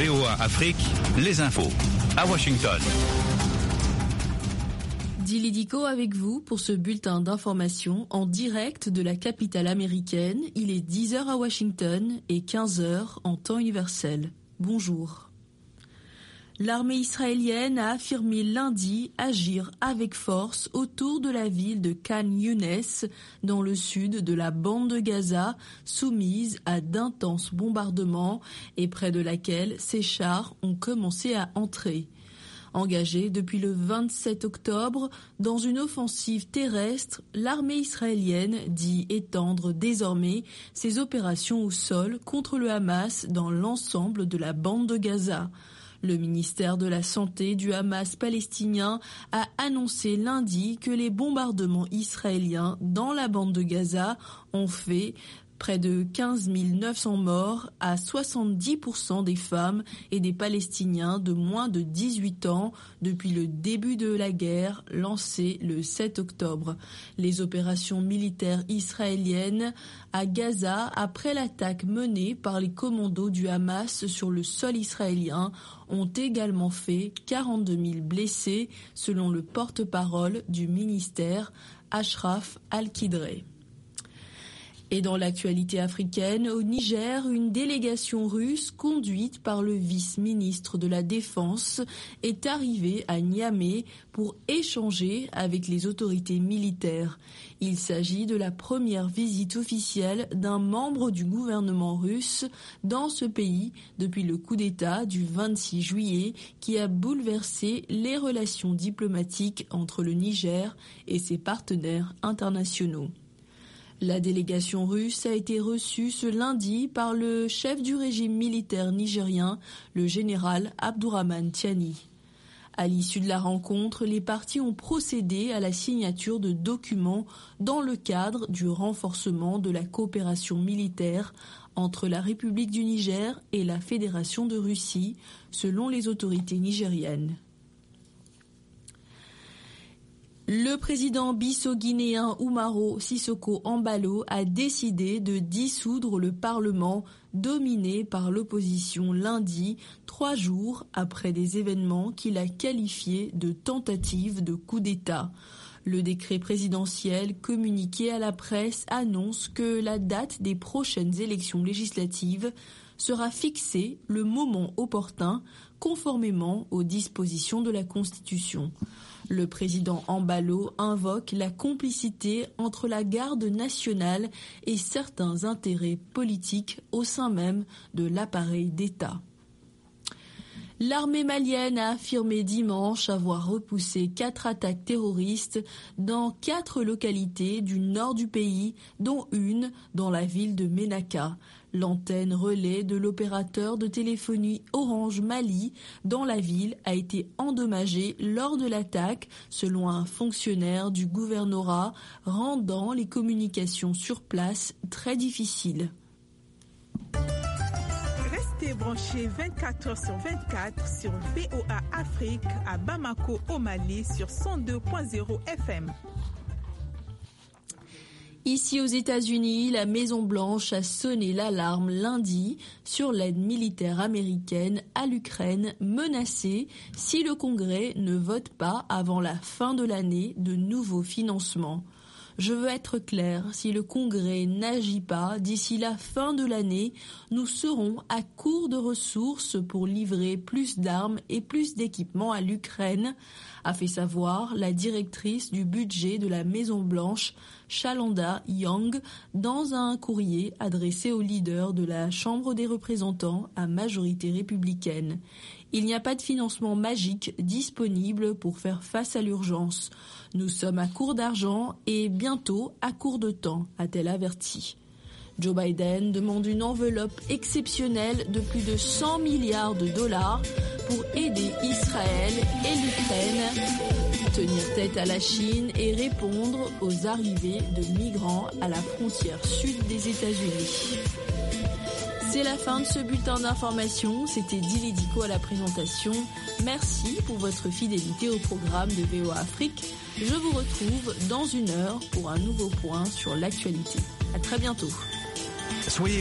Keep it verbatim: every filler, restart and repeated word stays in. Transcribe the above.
V O A Afrique, les infos. À Washington. Dili Diko avec vous pour ce bulletin d'information en direct de la capitale américaine. Il est dix heures à Washington et quinze heures en temps universel. Bonjour. L'armée israélienne a affirmé lundi agir avec force autour de la ville de Khan Younes, dans le sud de la bande de Gaza, soumise à d'intenses bombardements et près de laquelle ses chars ont commencé à entrer. Engagée depuis le vingt-sept octobre dans une offensive terrestre, l'armée israélienne dit étendre désormais ses opérations au sol contre le Hamas dans l'ensemble de la bande de Gaza. Le ministère de la Santé du Hamas palestinien a annoncé lundi que les bombardements israéliens dans la bande de Gaza ont fait près de quinze mille neuf cents morts, à soixante-dix pour cent des femmes et des Palestiniens de moins de dix-huit ans depuis le début de la guerre lancée le sept octobre. Les opérations militaires israéliennes à Gaza après l'attaque menée par les commandos du Hamas sur le sol israélien ont également fait quarante-deux mille blessés selon le porte-parole du ministère, Ashraf Al-Kidre. Et dans l'actualité africaine, au Niger, une délégation russe conduite par le vice-ministre de la Défense est arrivée à Niamey pour échanger avec les autorités militaires. Il s'agit de la première visite officielle d'un membre du gouvernement russe dans ce pays depuis le coup d'État du vingt-six juillet qui a bouleversé les relations diplomatiques entre le Niger et ses partenaires internationaux. La délégation russe a été reçue ce lundi par le chef du régime militaire nigérien, le général Abdourahmane Tiani. À l'issue de la rencontre, les parties ont procédé à la signature de documents dans le cadre du renforcement de la coopération militaire entre la République du Niger et la Fédération de Russie, selon les autorités nigériennes. Le président bisso-guinéen Umaro Sissoko Embalo a décidé de dissoudre le Parlement dominé par l'opposition lundi, trois jours après des événements qu'il a qualifiés de tentatives de coup d'État. Le décret présidentiel communiqué à la presse annonce que la date des prochaines élections législatives sera fixée le moment opportun, conformément aux dispositions de la Constitution. Le président Embalo invoque la complicité entre la garde nationale et certains intérêts politiques au sein même de l'appareil d'État. L'armée malienne a affirmé dimanche avoir repoussé quatre attaques terroristes dans quatre localités du nord du pays, dont une dans la ville de Ménaka. L'antenne relais de l'opérateur de téléphonie Orange Mali dans la ville a été endommagée lors de l'attaque, selon un fonctionnaire du gouvernorat, rendant les communications sur place très difficiles. Restez branchés vingt-quatre heures sur vingt-quatre sur V O A Afrique à Bamako au Mali sur cent deux point zéro F M. Ici aux États-Unis, la Maison-Blanche a sonné l'alarme lundi sur l'aide militaire américaine à l'Ukraine menacée si le Congrès ne vote pas avant la fin de l'année de nouveaux financements. Je veux être clair, si le Congrès n'agit pas d'ici la fin de l'année, nous serons à court de ressources pour livrer plus d'armes et plus d'équipements à l'Ukraine, a fait savoir la directrice du budget de la Maison-Blanche, Shalanda Young, dans un courrier adressé au leader de la Chambre des représentants à majorité républicaine. Il n'y a pas de financement magique disponible pour faire face à l'urgence. Nous sommes à court d'argent et bientôt à court de temps, a-t-elle averti. Joe Biden demande une enveloppe exceptionnelle de plus de cent milliards de dollars pour aider Israël et l'Ukraine, tenir tête à la Chine et répondre aux arrivées de migrants à la frontière sud des États-Unis. C'est la fin de ce bulletin d'information. C'était Dili Diko à la présentation. Merci pour votre fidélité au programme de V O A Afrique. Je vous retrouve dans une heure pour un nouveau point sur l'actualité. À très bientôt. Soyez